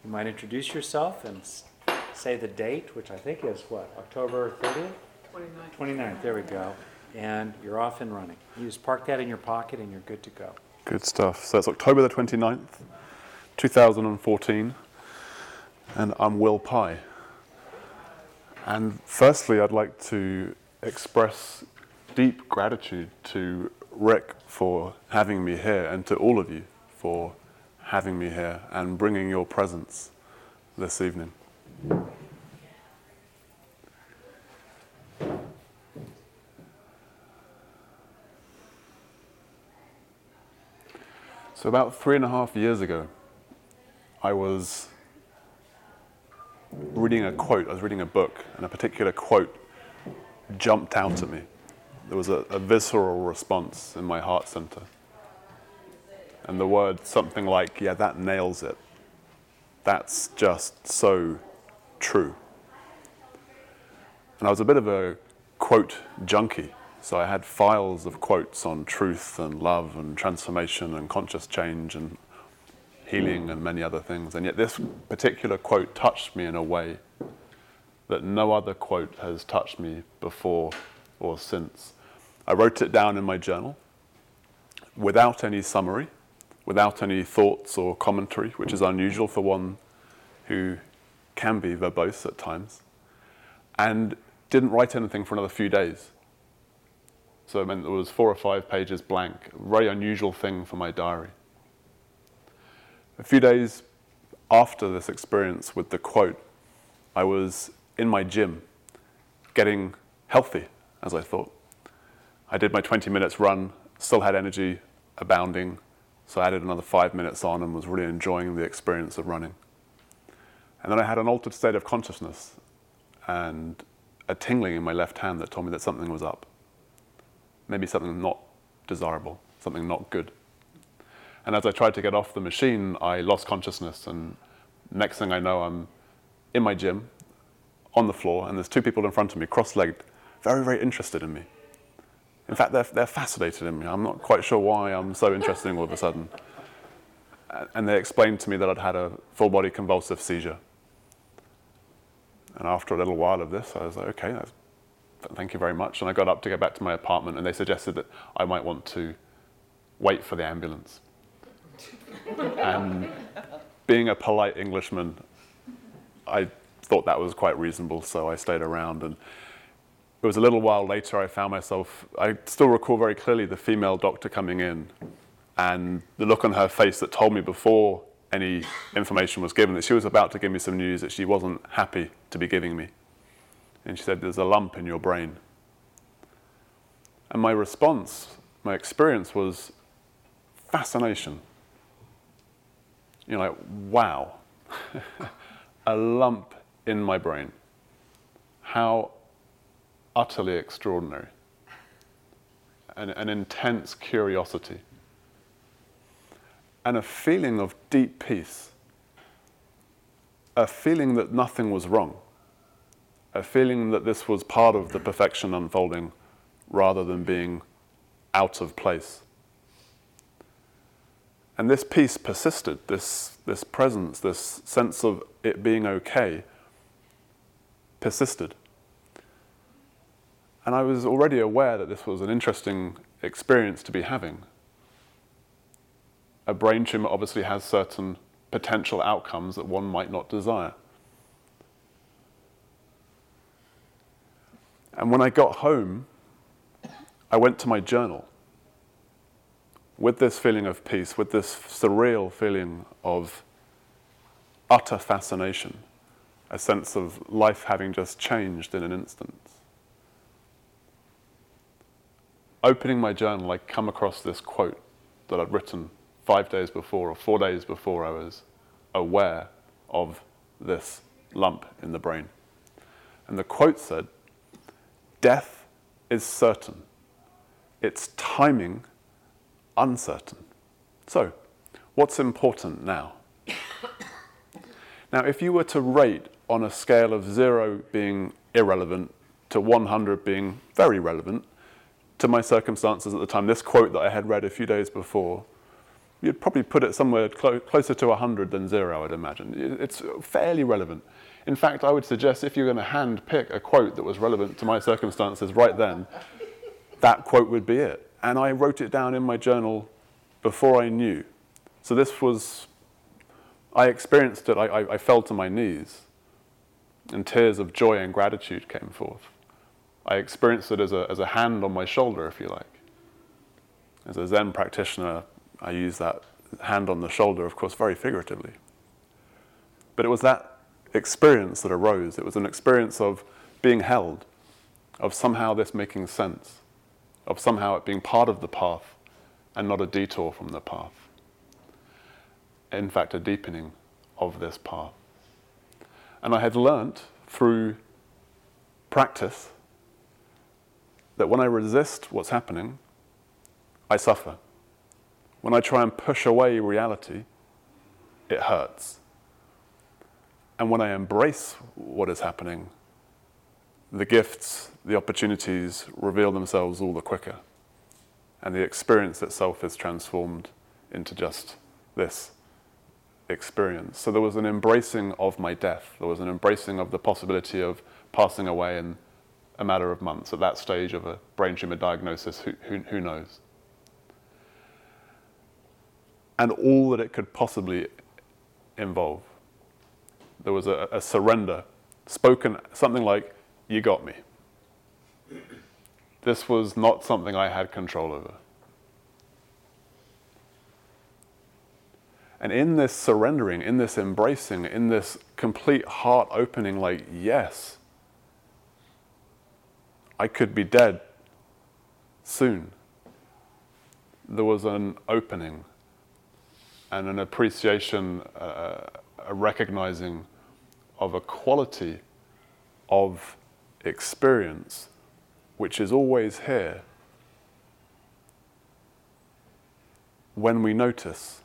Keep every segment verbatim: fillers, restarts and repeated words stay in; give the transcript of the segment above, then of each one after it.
you might introduce yourself and s- say the date, which I think is what, October thirtieth? twenty-ninth. twenty-ninth, there we go. And you're off and running. You just park that in your pocket and you're good to go. Good stuff. So it's October the twenty-ninth, two thousand fourteen, and I'm Will Pye. And firstly, I'd like to express deep gratitude to Rick for having me here, and to all of you for having me here and bringing your presence this evening. So about three and a half years ago, I was reading a quote, I was reading a book, and a particular quote jumped out at me. There was a, a visceral response in my heart center. And the word something like, yeah, that nails it. That's just so true. And I was a bit of a quote junkie. So I had files of quotes on truth and love and transformation and conscious change and healing and many other things. And yet this particular quote touched me in a way that no other quote has touched me before or since. I wrote it down in my journal without any summary, without any thoughts or commentary, which is unusual for one who can be verbose at times, and didn't write anything for another few days. So it meant there was four or five pages blank, a very unusual thing for my diary. A few days after this experience with the quote, I was in my gym, getting healthy, as I thought. I did my twenty minutes run, still had energy abounding, so I added another five minutes on and was really enjoying the experience of running. And then I had an altered state of consciousness and a tingling in my left hand that told me that something was up. Maybe something not desirable, something not good. And as I tried to get off the machine, I lost consciousness, and next thing I know, I'm in my gym, on the floor, and there's two people in front of me, cross-legged, very, very interested in me. In fact, they're, they're fascinated in me. I'm not quite sure why I'm so interested in all of a sudden. And they explained to me that I'd had a full-body convulsive seizure. And after a little while of this, I was like, okay, that's, thank you very much. And I got up to go back to my apartment, and they suggested that I might want to wait for the ambulance. And being a polite Englishman, I thought that was quite reasonable, so I stayed around. And it was a little while later I found myself, I still recall very clearly the female doctor coming in and the look on her face that told me before any information was given that she was about to give me some news that she wasn't happy to be giving me. And she said, there's a lump in your brain. And my response, my experience was fascination. You know, like, wow, a lump in my brain. How utterly extraordinary. An, an intense curiosity. And a feeling of deep peace. A feeling that nothing was wrong. A feeling that this was part of the perfection unfolding rather than being out of place. And this peace persisted, this, this presence, this sense of it being okay persisted. And I was already aware that this was an interesting experience to be having. A brain tumor obviously has certain potential outcomes that one might not desire. And when I got home, I went to my journal with this feeling of peace, with this surreal feeling of utter fascination, a sense of life having just changed in an instant. Opening my journal, I come across this quote that I'd written five days before, or four days before I was aware of this lump in the brain. And the quote said, "Death is certain, its timing uncertain." So, what's important now? Now, if you were to rate on a scale of zero being irrelevant to one hundred being very relevant to my circumstances at the time, this quote that I had read a few days before you'd probably put it somewhere clo- closer to one hundred than zero, I'd imagine. It's fairly relevant. In fact, I would suggest if you're going to hand pick a quote that was relevant to my circumstances right then, that quote would be it. And I wrote it down in my journal before I knew. So this was, I experienced it, I, I, I fell to my knees, and tears of joy and gratitude came forth. I experienced it as a, as a hand on my shoulder, if you like. As a Zen practitioner, I use that hand on the shoulder, of course, very figuratively. But it was that experience that arose. It was an experience of being held, of somehow this making sense, of somehow it being part of the path and not a detour from the path. In fact, a deepening of this path. And I had learnt through practice that when I resist what's happening, I suffer. When I try and push away reality, it hurts. And when I embrace what is happening, the gifts, the opportunities reveal themselves all the quicker. And the experience itself is transformed into just this experience. So there was an embracing of my death. There was an embracing of the possibility of passing away in a matter of months. At that stage of a brain tumor diagnosis, who, who, who knows? And all that it could possibly involve. There was a, a surrender, spoken something like, "You got me." This was not something I had control over. And in this surrendering, in this embracing, in this complete heart opening, like, yes, I could be dead soon, there was an opening and an appreciation, uh, a recognizing of a quality of experience which is always here when we notice.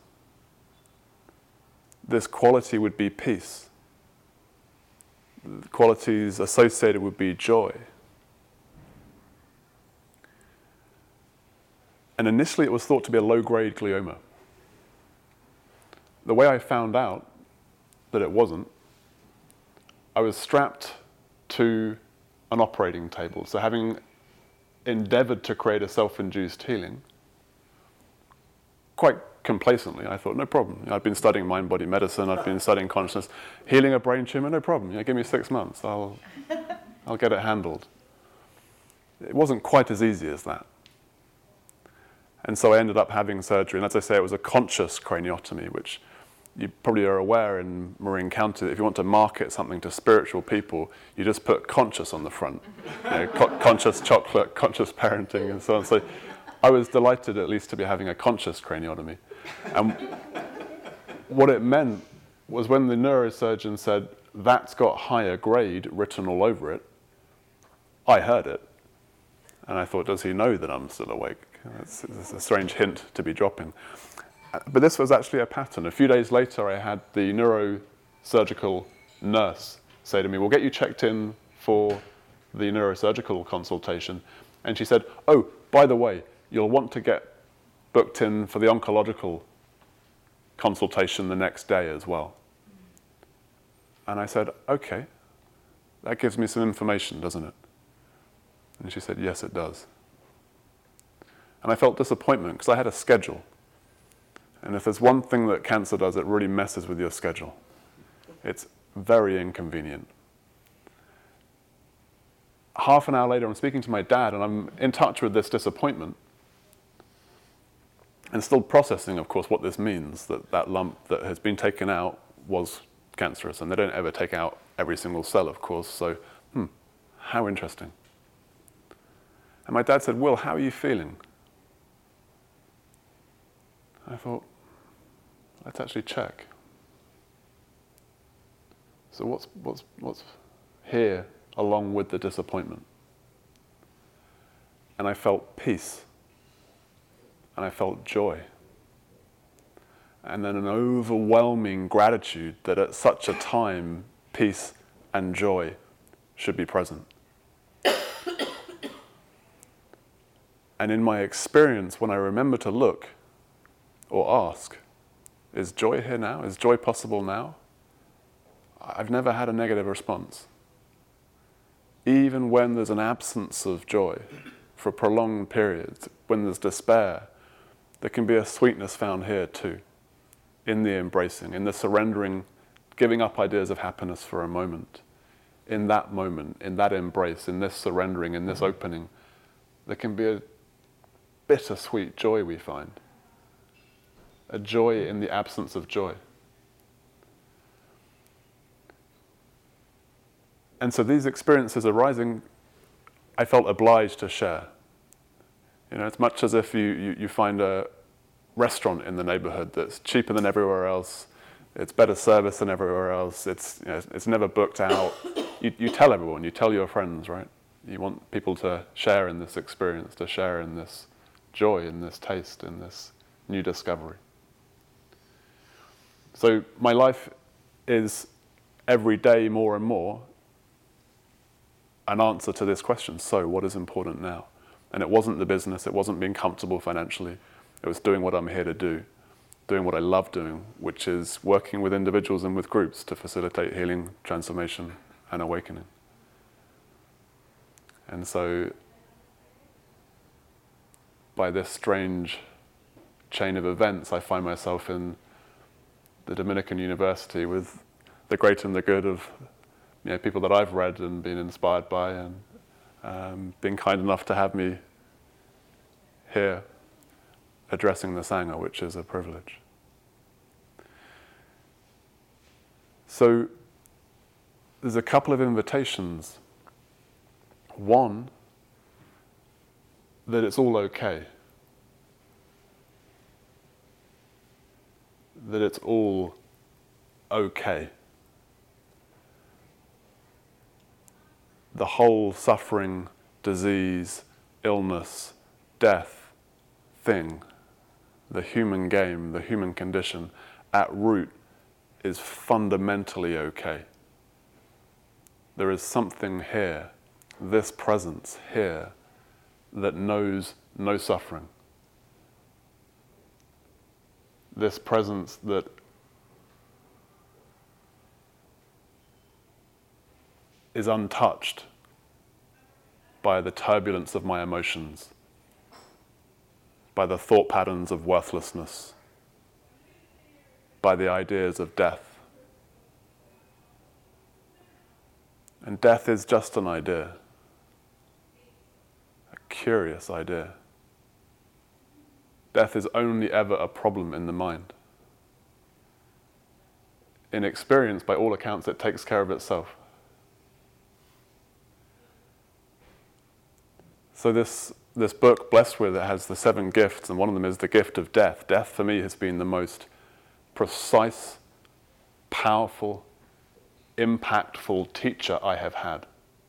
This quality would be peace. The qualities associated would be joy. And initially it was thought to be a low-grade glioma. The way I found out that it wasn't, I was strapped to an operating table. So having endeavored to create a self-induced healing, quite complacently, I thought, no problem. I've been studying mind-body medicine, I've been studying consciousness. Healing a brain tumor, no problem. Yeah, give me six months, I'll, I'll get it handled. It wasn't quite as easy as that. And so I ended up having surgery, and as I say, it was a conscious craniotomy, which you probably are aware in Marin County that if you want to market something to spiritual people, you just put conscious on the front. You know, co- conscious chocolate, conscious parenting, and so on. So I was delighted at least to be having a conscious craniotomy. And what it meant was when the neurosurgeon said, "That's got higher grade written all over it," I heard it. And I thought, does he know that I'm still awake? That's, that's a strange hint to be dropping. But this was actually a pattern. A few days later, I had the neurosurgical nurse say to me, "We'll get you checked in for the neurosurgical consultation." And she said, "Oh, by the way, you'll want to get booked in for the oncological consultation the next day as well." And I said, "Okay, that gives me some information, doesn't it?" And she said, "Yes, it does." And I felt disappointment because I had a schedule. And if there's one thing that cancer does, it really messes with your schedule. It's very inconvenient. Half an hour later, I'm speaking to my dad, and I'm in touch with this disappointment. And still processing, of course, what this means, that that lump that has been taken out was cancerous. And they don't ever take out every single cell, of course. So, hmm, how interesting. And my dad said, "Will, how are you feeling?" I thought, let's actually check. So what's, what's, what's here along with the disappointment? And I felt peace. And I felt joy. And then an overwhelming gratitude that at such a time, peace and joy should be present. And in my experience, when I remember to look, or ask, is joy here now? Is joy possible now? I've never had a negative response. Even when there's an absence of joy for prolonged periods, when there's despair, there can be a sweetness found here too, in the embracing, in the surrendering, giving up ideas of happiness for a moment. In that moment, in that embrace, in this surrendering, in this opening, there can be a bittersweet joy we find. A joy in the absence of joy. And so these experiences arising, I felt obliged to share. You know, it's much as if you, you, you find a restaurant in the neighborhood that's cheaper than everywhere else, it's better service than everywhere else, it's, you know, it's never booked out. You, you tell everyone, you tell your friends, right? You want people to share in this experience, to share in this joy, in this taste, in this new discovery. So my life is every day more and more an answer to this question. So what is important now? And it wasn't the business, it wasn't being comfortable financially, it was doing what I'm here to do, doing what I love doing, which is working with individuals and with groups to facilitate healing, transformation, and awakening. And so, by this strange chain of events, I find myself in the Dominican University with the great and the good of, you know, people that I've read and been inspired by, and um, been kind enough to have me here addressing the Sangha, which is a privilege. So there's a couple of invitations. One, that it's all okay. That it's all okay. The whole suffering, disease, illness, death thing, the human game, the human condition, at root is fundamentally okay. There is something here, this presence here, that knows no suffering. This presence that is untouched by the turbulence of my emotions, by the thought patterns of worthlessness, by the ideas of death. And death is just an idea, a curious idea. Death is only ever a problem in the mind. In experience, by all accounts, it takes care of itself. So this, this book, Blessed With, it has the seven gifts, and one of them is the gift of death. Death, for me, has been the most precise, powerful, impactful teacher I have had.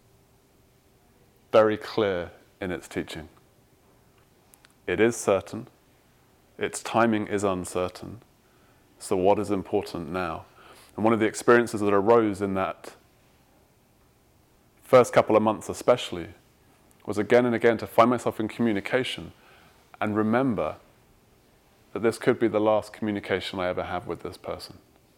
Very clear in its teaching. It is certain. Its timing is uncertain. So what is important now? And one of the experiences that arose in that first couple of months especially was again and again to find myself in communication and remember that this could be the last communication I ever have with this person.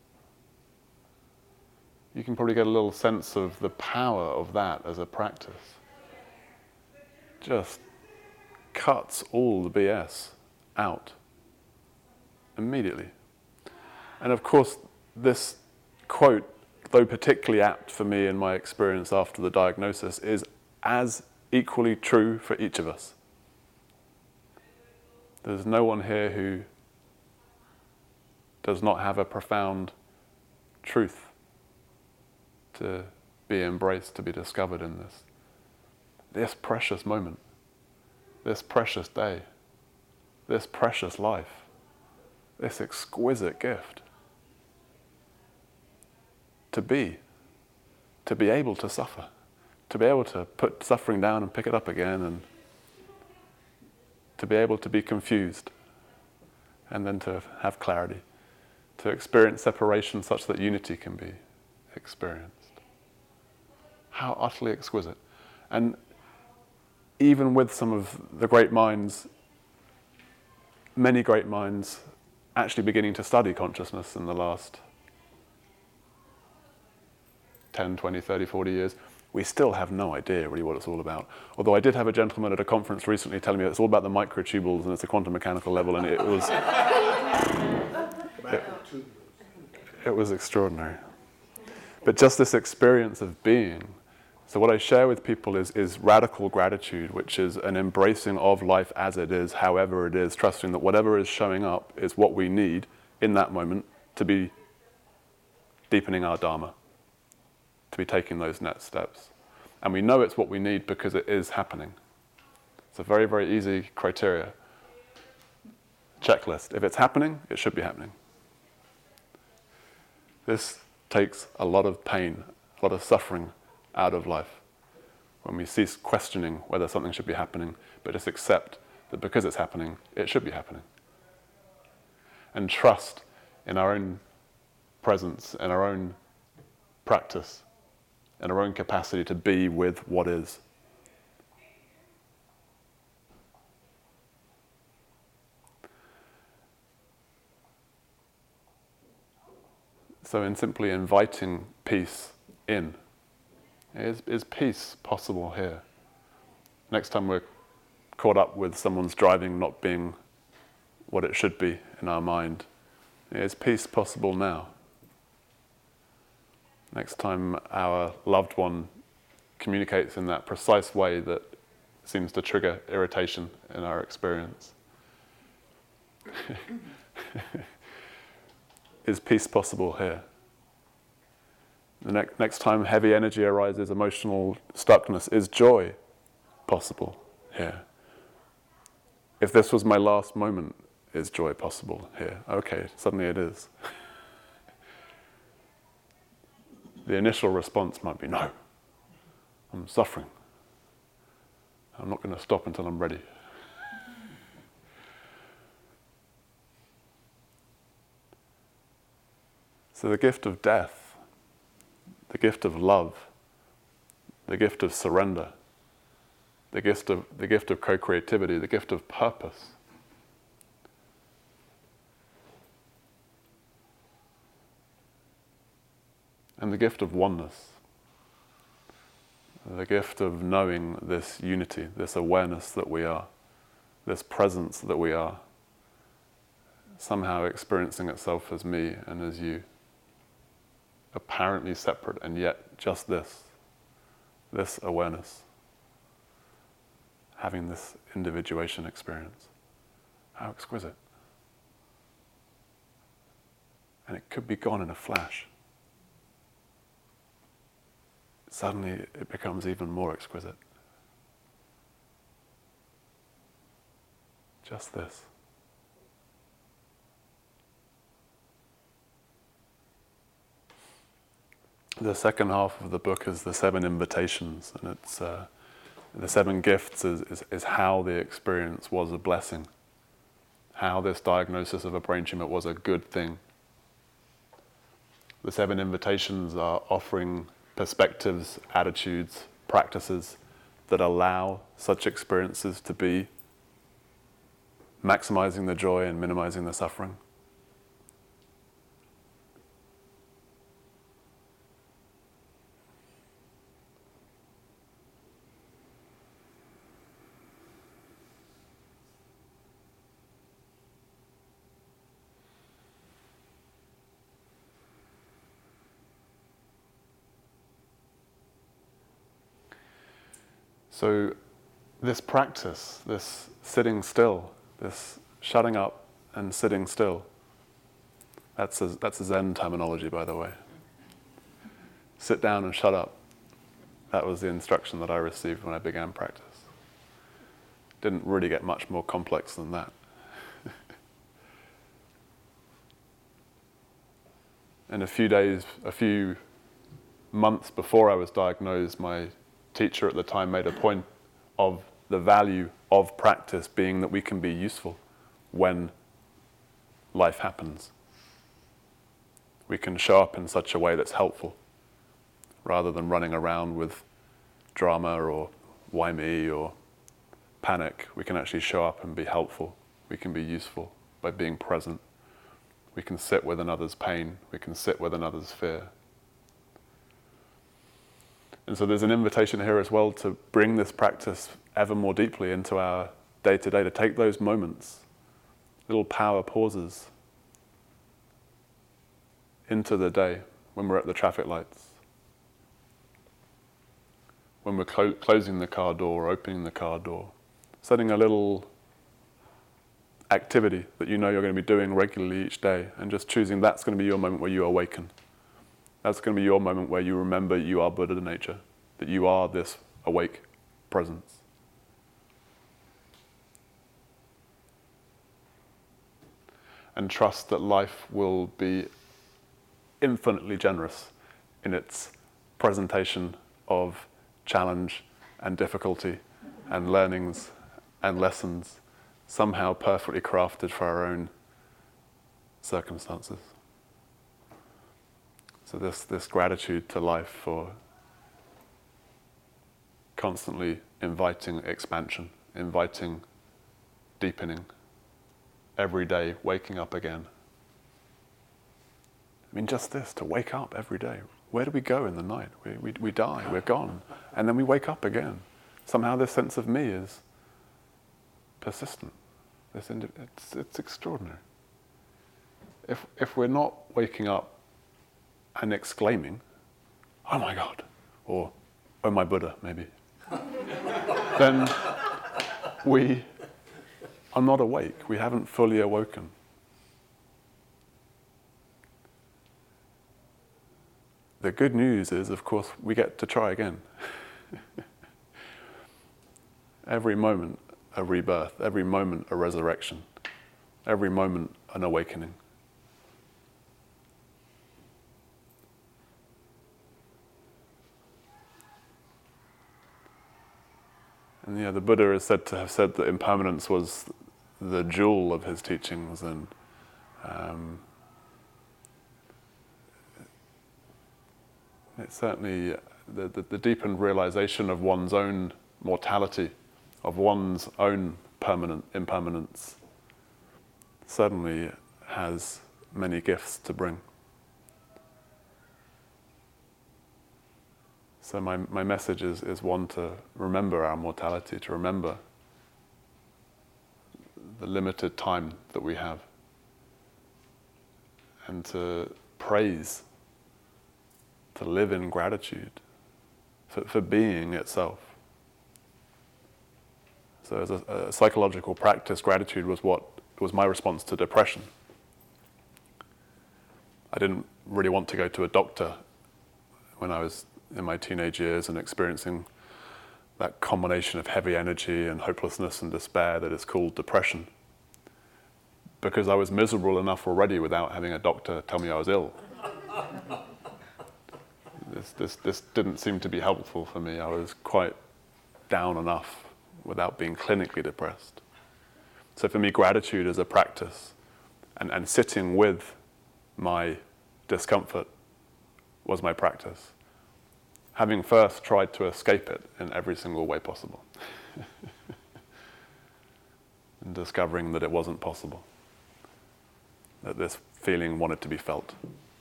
You can probably get a little sense of the power of that as a practice. Just cuts all the B S out immediately. And of course, this quote, though particularly apt for me in my experience after the diagnosis, is as equally true for each of us. There's no one here who does not have a profound truth to be embraced, to be discovered in this. This precious moment, this precious day, this precious life, this exquisite gift. To be, to be able to suffer, to be able to put suffering down and pick it up again, and to be able to be confused, and then to have clarity, to experience separation such that unity can be experienced. How utterly exquisite. And even with some of the great minds, many great minds actually beginning to study consciousness in the last ten, twenty, thirty, forty years, we still have no idea really what it's all about. Although I did have a gentleman at a conference recently telling me it's all about the microtubules and it's a quantum mechanical level, and it was it, it was extraordinary. But just this experience of being. So what I share with people is, is radical gratitude, which is an embracing of life as it is, however it is, trusting that whatever is showing up is what we need in that moment to be deepening our Dharma, to be taking those next steps. And we know it's what we need because it is happening. It's a very, very easy criteria. Checklist. If it's happening, it should be happening. This takes a lot of pain, a lot of suffering out of life. When we cease questioning whether something should be happening, but just accept that because it's happening, it should be happening. And trust in our own presence, in our own practice, in our own capacity to be with what is. So in simply inviting peace in, is, is peace possible here? Next time we're caught up with someone's driving not being what it should be in our mind, is peace possible now? Next time our loved one communicates in that precise way that seems to trigger irritation in our experience, is peace possible here? The ne- next time heavy energy arises, emotional stuckness, is joy possible here? If this was my last moment, is joy possible here? Okay, suddenly it is. The initial response might be, no, I'm suffering. I'm not going to stop until I'm ready. So the gift of death, the gift of love, the gift of surrender, the gift of, the gift of co-creativity, the gift of purpose, and the gift of oneness, the gift of knowing this unity, this awareness that we are, this presence that we are, somehow experiencing itself as me and as you, apparently separate, and yet just this, this awareness, having this individuation experience. How exquisite. And it could be gone in a flash. Suddenly it becomes even more exquisite. Just this. The second half of the book is the seven invitations, and it's uh, the seven gifts is, is, is how the experience was a blessing, how this diagnosis of a brain tumor was a good thing. The seven invitations are offering perspectives, attitudes, practices that allow such experiences to be, maximizing the joy and minimizing the suffering. So this practice, this sitting still, this shutting up and sitting still, that's a, that's a Zen terminology, by the way. Sit down and shut up. That was the instruction that I received when I began practice. Didn't really get much more complex than that. And a few days, a few months before I was diagnosed, my teacher at the time made a point of the value of practice being that we can be useful when life happens. We can show up in such a way that's helpful, rather than running around with drama or why me or panic. We can actually show up and be helpful. We can be useful by being present We can sit with another's pain. We can sit with another's fear. And so there's an invitation here as well to bring this practice ever more deeply into our day-to-day, to take those moments, little power pauses into the day when we're at the traffic lights, when we're clo- closing the car door, opening the car door, setting a little activity that you know you're going to be doing regularly each day, and just choosing that's going to be your moment where you awaken. That's going to be your moment where you remember you are Buddha nature, that you are this awake presence. And trust that life will be infinitely generous in its presentation of challenge and difficulty and learnings and lessons, somehow perfectly crafted for our own circumstances. So this, this gratitude to life for constantly inviting expansion, inviting deepening, every day waking up again. I mean, just this, to wake up every day. Where do we go in the night? We, we, we die, we're gone, and then we wake up again. Somehow this sense of me is persistent. This indi- it's, it's extraordinary. If, if we're not waking up and exclaiming, oh my God, or oh my Buddha, maybe, then we are not awake. We haven't fully awoken. The good news is, of course, we get to try again. Every moment a rebirth, every moment a resurrection, every moment an awakening. And yeah, the Buddha is said to have said that impermanence was the jewel of his teachings, and um, it's certainly the, the, the deepened realization of one's own mortality, of one's own permanent impermanence, certainly has many gifts to bring. So my, my message is, is one to remember our mortality, to remember the limited time that we have, and to praise, to live in gratitude for, for being itself. So as a, a psychological practice, gratitude was what was my response to depression. I didn't really want to go to a doctor when I was in my teenage years and experiencing that combination of heavy energy and hopelessness and despair that is called depression, because I was miserable enough already without having a doctor tell me I was ill. This, this, this didn't seem to be helpful for me. I was quite down enough without being clinically depressed. So for me, gratitude is a practice, and, and sitting with my discomfort was my practice, having first tried to escape it in every single way possible and discovering that it wasn't possible, that this feeling wanted to be felt.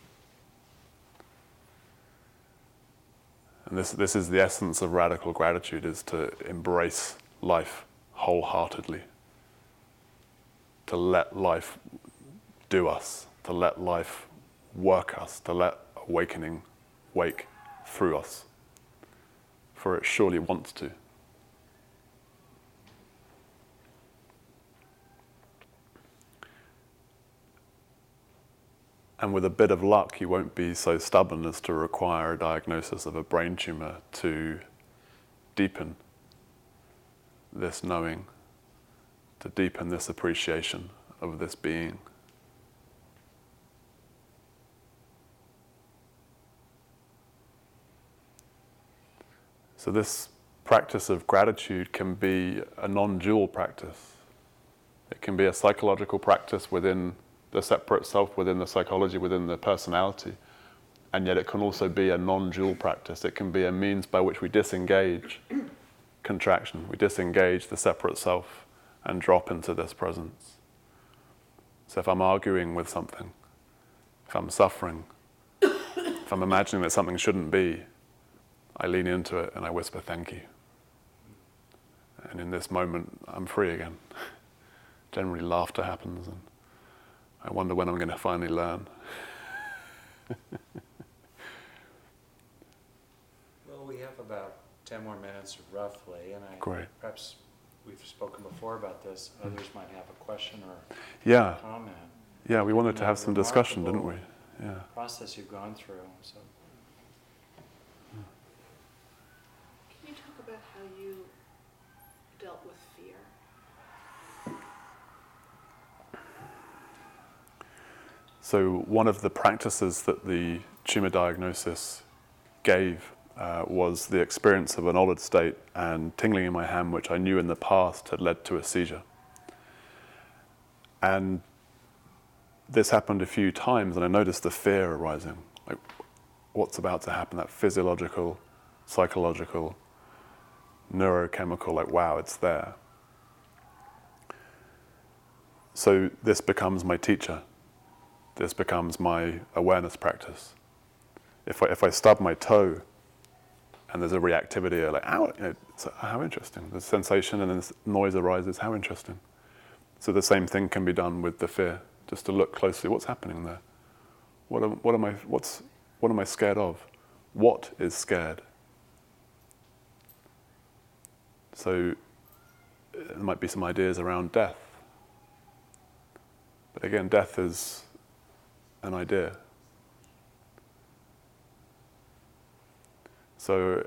And this, this is the essence of radical gratitude, is to embrace life wholeheartedly, to let life do us, to let life work us, to let awakening wake through us, for it surely wants to. And with a bit of luck, you won't be so stubborn as to require a diagnosis of a brain tumor to deepen this knowing, to deepen this appreciation of this being. So this practice of gratitude can be a non-dual practice. It can be a psychological practice within the separate self, within the psychology, within the personality, and yet it can also be a non-dual practice. It can be a means by which we disengage contraction, we disengage the separate self and drop into this presence. So if I'm arguing with something, if I'm suffering, if I'm imagining that something shouldn't be, I lean into it and I whisper thank you. And in this moment, I'm free again. Generally, laughter happens, and I wonder when I'm going to finally learn. Well, we have about ten more minutes roughly, and I Great. perhaps we've spoken before about this. Others might have a question or Yeah, comment. yeah, we wanted You to know, have some discussion, didn't we? remarkable Yeah. Process you've gone through. So, Can you talk about how you dealt with fear? So one of the practices that the tumor diagnosis gave uh, was the experience of an altered state and tingling in my hand, which I knew in the past had led to a seizure. And this happened a few times, and I noticed the fear arising, like what's about to happen, that physiological, psychological, neurochemical, like wow, it's there. So this becomes my teacher. This becomes my awareness practice. If I, if I stub my toe and there's a reactivity, like, ow, you know, so how interesting. The sensation and then this noise arises, how interesting. So the same thing can be done with the fear, just to look closely, what's happening there? What am, what am I, what's, what am I scared of? What is scared? So there might be some ideas around death. But again, death is an idea. So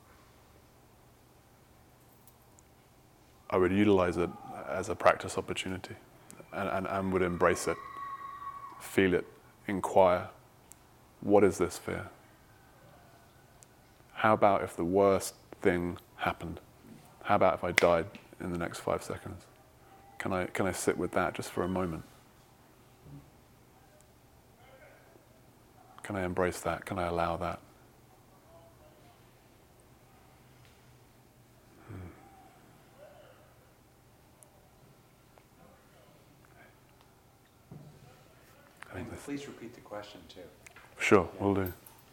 I would utilize it as a practice opportunity and, and, and would embrace it, feel it, inquire, what is this fear? How about if the worst thing happened? How about if I died in the next five seconds? Can I, can I sit with that just for a moment? Can I embrace that? Can I allow that? Hmm. I think and this, please repeat the question too. sure, Yeah. we'll do.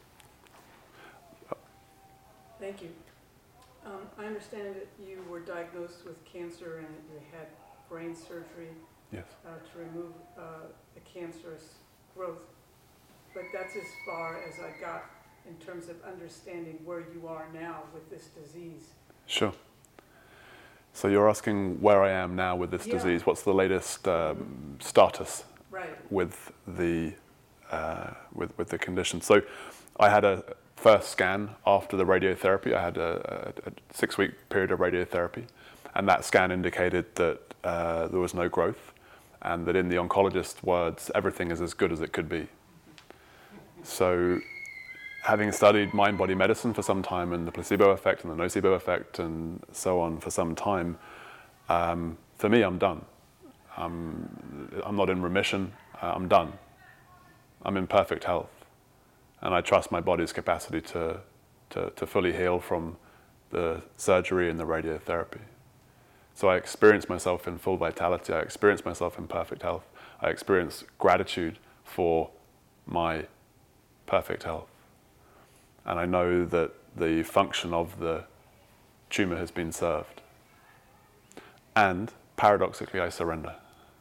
Thank you. Um, I understand that you were diagnosed with cancer and you had brain surgery Yes. uh, to remove uh, the cancerous growth. But that's as far as I got in terms of understanding where you are now with this disease. Sure. So you're asking where I am now with this Yeah. disease. What's the latest um, status Right. with the uh, with with the condition? So I had a first scan after the radiotherapy. I had a, a, a six-week period of radiotherapy, and that scan indicated that uh, there was no growth, and that in the oncologist's words, everything is as good as it could be. So, having studied mind-body medicine for some time and the placebo effect and the nocebo effect and so on for some time, um, for me, I'm done. I'm, I'm not in remission. Uh, I'm done. I'm in perfect health. And I trust my body's capacity to, to, to fully heal from the surgery and the radiotherapy. So I experience myself in full vitality. I experience myself in perfect health. I experience gratitude for my perfect health. And I know that the function of the tumor has been served. And paradoxically, I surrender.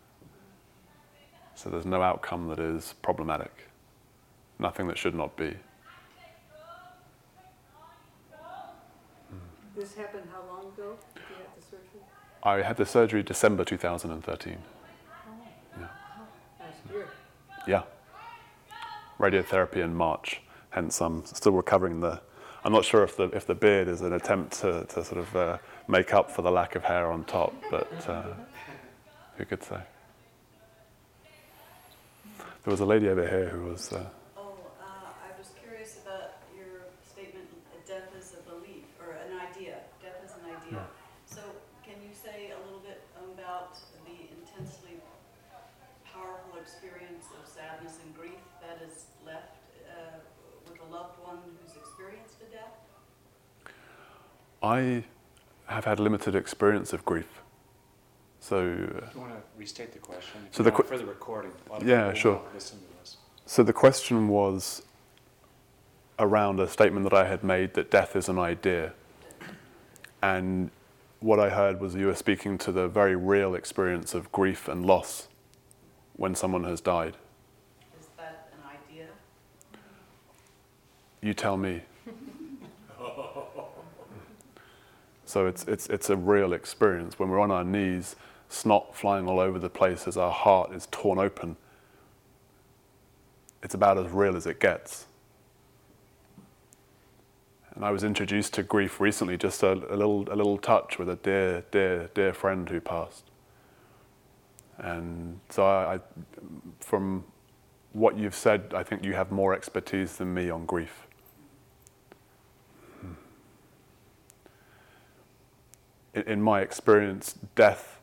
So there's no outcome that is problematic. Nothing that should not be. This happened how long ago? Did you have the surgery? I had the surgery December two thousand thirteen. Oh, Yeah. last year. Yeah. Radiotherapy in March. Hence, I'm still recovering the. I'm not sure if the if the beard is an attempt to, to sort of uh, make up for the lack of hair on top, but uh, who could say? There was a lady over here who was. Uh, Oh, uh, I was curious about your statement, death is a belief, or an idea. Death is an idea. So can you say a little bit about the intensely powerful experience of sadness and grief that is left uh, with a loved one who's experienced a death? I have had limited experience of grief. So, uh, Do you want to restate the question? So You the want que- for the recording. A lot of Yeah, people sure. want to listen to this. So the question was around a statement that I had made that death is an idea. And what I heard was you were speaking to the very real experience of grief and loss when someone has died. Is that an idea? You tell me. So it's, it's, it's a real experience. When we're on our knees, snot flying all over the place as our heart is torn open, it's about as real as it gets. And I was introduced to grief recently, just a, a little a little touch with a dear, dear, dear friend who passed. And so I, I, from what you've said, I think you have more expertise than me on grief. In, in my experience, death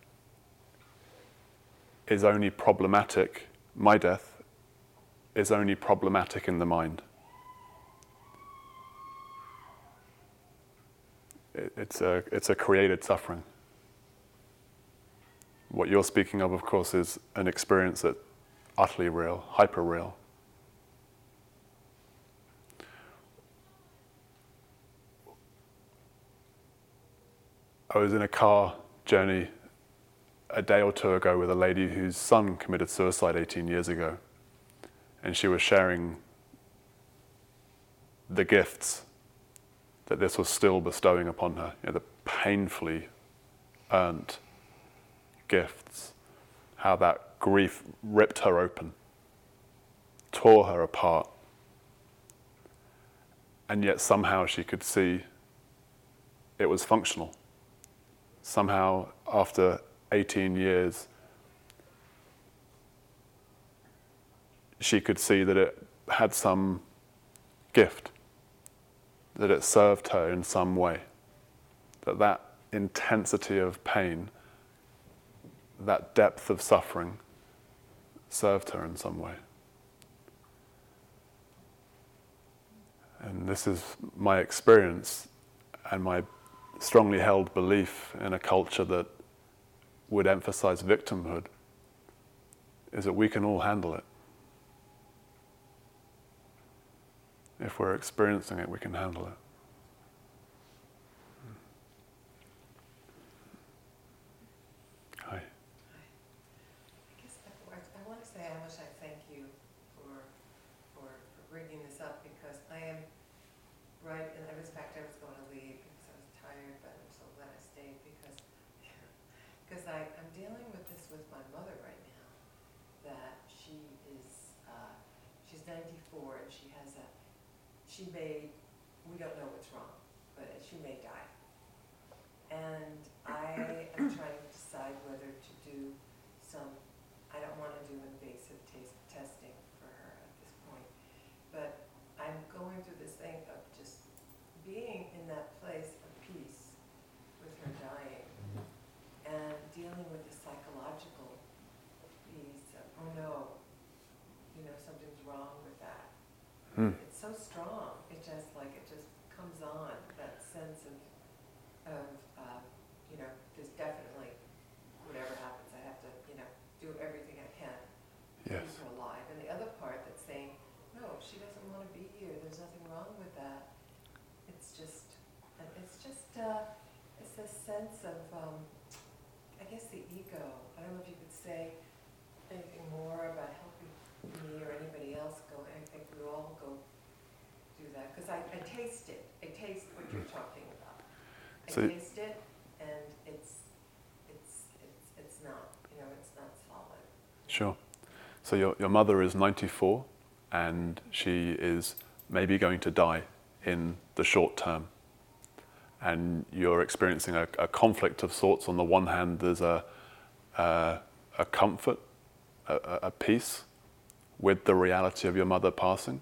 is only problematic, my death is only problematic in the mind. It, it's a, it's a created suffering. What you're speaking of, of course, is an experience that's utterly real, hyper real. I was in a car journey a day or two ago with a lady whose son committed suicide eighteen years ago. And she was sharing the gifts that this was still bestowing upon her, you know, the painfully earned gifts, how that grief ripped her open, tore her apart, and yet somehow she could see it was functional. Somehow, after eighteen years, she could see that it had some gift, that it served her in some way, that that intensity of pain, that depth of suffering served her in some way. And this is my experience and my strongly held belief in a culture that would emphasize victimhood, is that we can all handle it. If we're experiencing it, we can handle it. Hi. I guess I, I want to say how much I thank you for, for for bringing this up, because I am right, and I was, in fact, I was going to leave because I was tired, but I'm so glad I stayed, because because I, I'm dealing with this with my mother right now, that she is, uh, she's ninety-four, and she has a, she may, we don't know what's wrong, but she may die. And I am trying to decide whether to do some, I don't want to do invasive taste testing for her at this point, but I'm going through this thing of just being in that place of peace with her dying and dealing with the psychological piece of, oh no, you know, something's wrong with that. Hmm. It's so strong, it just like, it just comes on, that sense of, of uh, you know, there's definitely, whatever happens, I have to, you know, do everything I can to Yes. keep her alive. And the other part that's saying, no, she doesn't want to be here, there's nothing wrong with that. It's just, it's just, uh, it's this sense of, um, I guess the ego. I don't know if you could say anything more about helping me or anybody else go. I think we all go do that, because I, I taste it. I taste what you're talking about. I So- taste it, and it's, it's, it's, it's not, you know, it's not solid. Sure. So your, your mother is ninety-four, and she is maybe going to die in the short term. And you're experiencing a, a conflict of sorts. On the one hand, there's a, a, a comfort, a, a peace with the reality of your mother passing.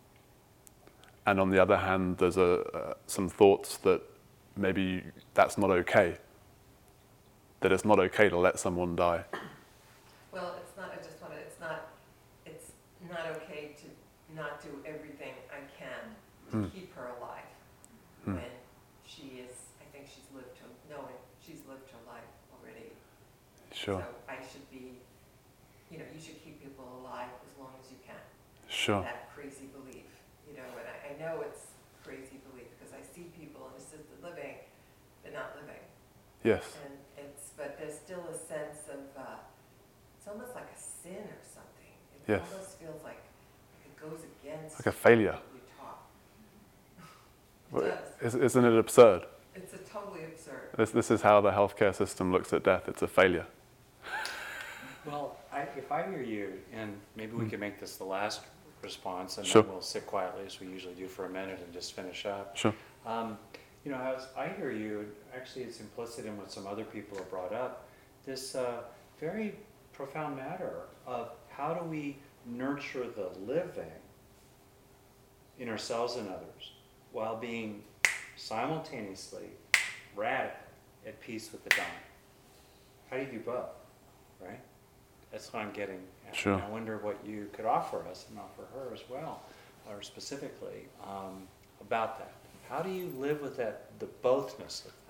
And on the other hand, there's a, uh, some thoughts that maybe that's not okay, that it's not okay to let someone die. Well, it's not, I just want to, it's not, it's not okay to not do everything I can to Hmm. keep her alive Hmm. when she is, I think she's lived her, knowing she's lived her life already. Sure. So I should be, you know, you should keep people alive as long as you can. Sure. that crazy belief. You know, and I, I know it's crazy belief because I see people in assisted living, they're not living. Yes. And it's, but there's still a sense of, uh, it's almost like a sin or something. It Yes. almost feels like, like it goes against Like a failure. what you taught. Well, It does. is- Isn't it absurd? It's a totally absurd. This, this is how the healthcare system looks at death. It's a failure. Well, I, if I hear you, and maybe we Mm. can make this the last response, and Sure. then we'll sit quietly as we usually do for a minute and just finish up. Sure. Um, you know, as I hear you, actually it's implicit in what some other people have brought up, this uh, very profound matter of how do we nurture the living in ourselves and others while being simultaneously radical at peace with the dying. How do you do both, right? That's what I'm getting at. Sure. And I wonder what you could offer us and offer her as well, or specifically, um, about that. How do you live with that, the bothness of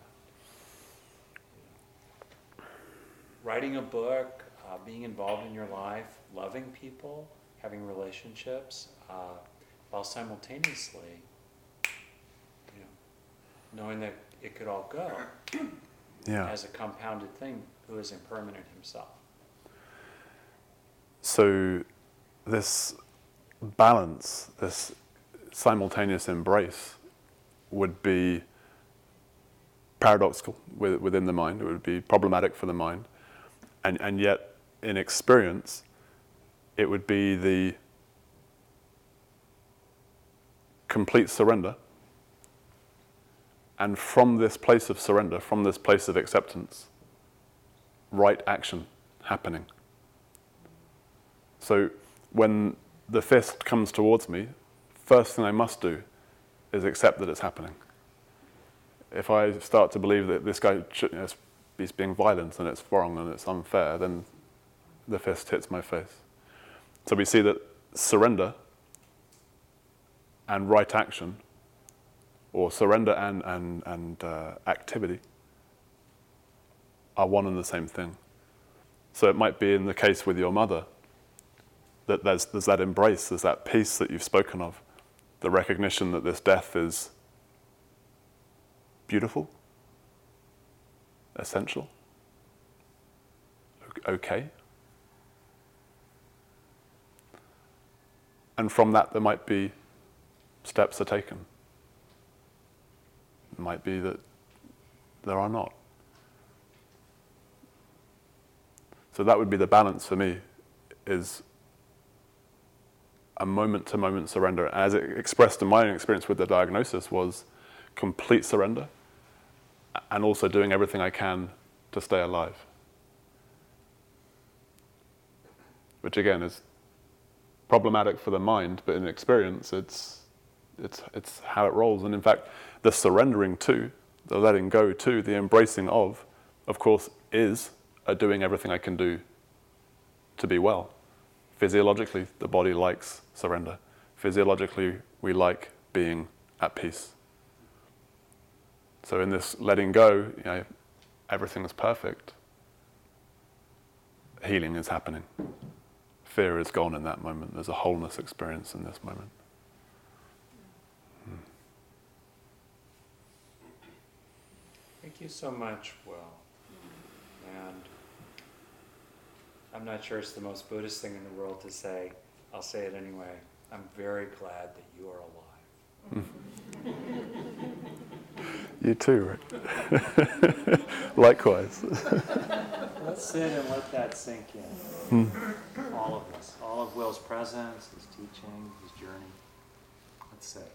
that? Writing a book, uh, being involved in your life, loving people, having relationships, uh, while simultaneously, you know, knowing that it could all go Yeah. as a compounded thing who is impermanent himself. So this balance, this simultaneous embrace would be paradoxical with, within the mind. It would be problematic for the mind. And, and yet, in experience, it would be the complete surrender. And from this place of surrender, from this place of acceptance, right action happening. So when the fist comes towards me, first thing I must do is accept that it's happening. If I start to believe that this guy should, you know, is being violent and it's wrong and it's unfair, then the fist hits my face. So we see that surrender and right action, or surrender and, and, and uh, activity, are one and the same thing. So it might be in the case with your mother, that there's, there's that embrace, there's that peace that you've spoken of, the recognition that this death is beautiful, essential, okay. And from that there might be steps are taken. It might be that there are not. So that would be the balance for me, is a moment-to-moment surrender. As it expressed in my own experience with the diagnosis was complete surrender and also doing everything I can to stay alive. Which again is problematic for the mind, but in experience it's, it's, it's how it rolls. And in fact, the surrendering to, the letting go to, the embracing of, of course, is a doing everything I can do to be well. Physiologically, the body likes surrender. Physiologically, we like being at peace. So in this letting go, you know, everything is perfect. Healing is happening. Fear is gone in that moment. There's a wholeness experience in this moment. Hmm. Thank you so much, Will. And I'm not sure it's the most Buddhist thing in the world to say. I'll say it anyway. I'm very glad that you are alive. You too, Rick. Likewise. Let's sit and let that sink in. Hmm. All of us. All of Will's presence, his teaching, his journey. Let's sit.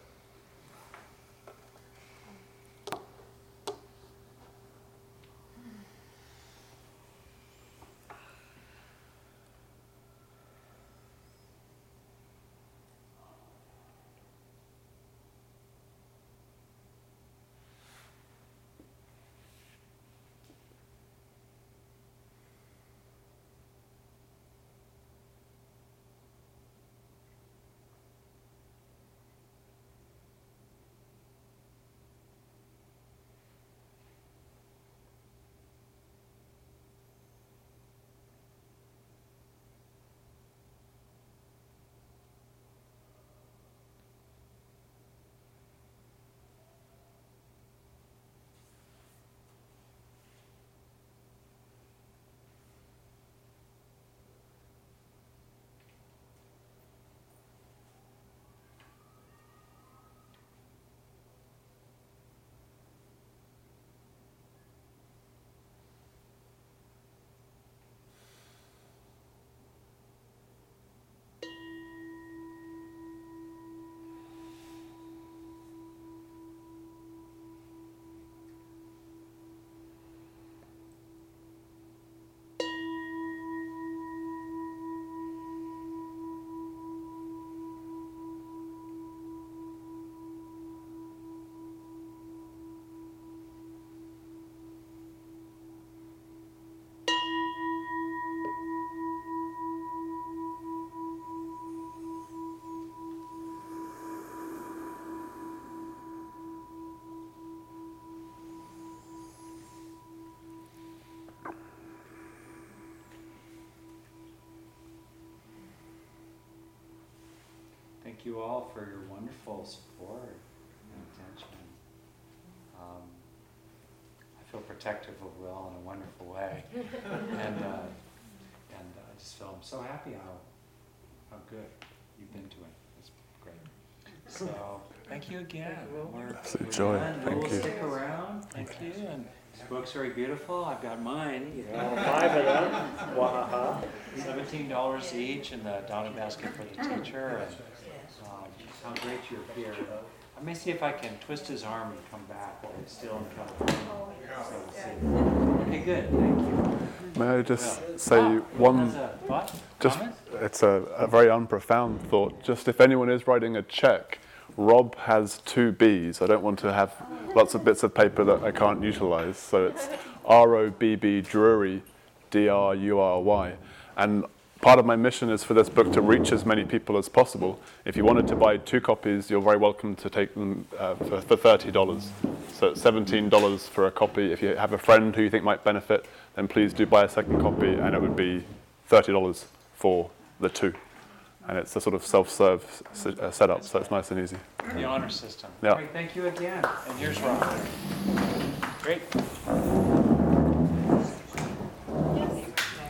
thank you all for your wonderful support and attention. Um, I feel protective of Will in a wonderful way. and uh, and I just feel I'm so happy how, how good you've been doing. It's great. So, thank you again. We're, It's a we're joy. done. Thank We'll you. stick around. Thank you. And this book's very beautiful. I've got mine. You know, Five of them. Wow. seventeen dollars each in the Donna basket for the teacher. And, um, how great you're here. I may see if I can twist his arm and come back while he's still in California. So we'll see. Okay, good. Thank you. May I just Well, say ah, one, has a thought? just, Comment? it's a, a very unprofound thought. Just if anyone is writing a check, Rob has two B's. I don't want to have lots of bits of paper that I can't utilize. So it's R O B B Drury, D R U R Y. And part of my mission is for this book to reach as many people as possible. If you wanted to buy two copies, you're very welcome to take them uh, for, for thirty dollars. So it's seventeen dollars for a copy. If you have a friend who you think might benefit, then please do buy a second copy, and it would be thirty dollars for the two. And it's a sort of self-serve s- uh, setup, so it's nice and easy. The honor system. Yeah. Great, thank you again. And here's Rob. Great.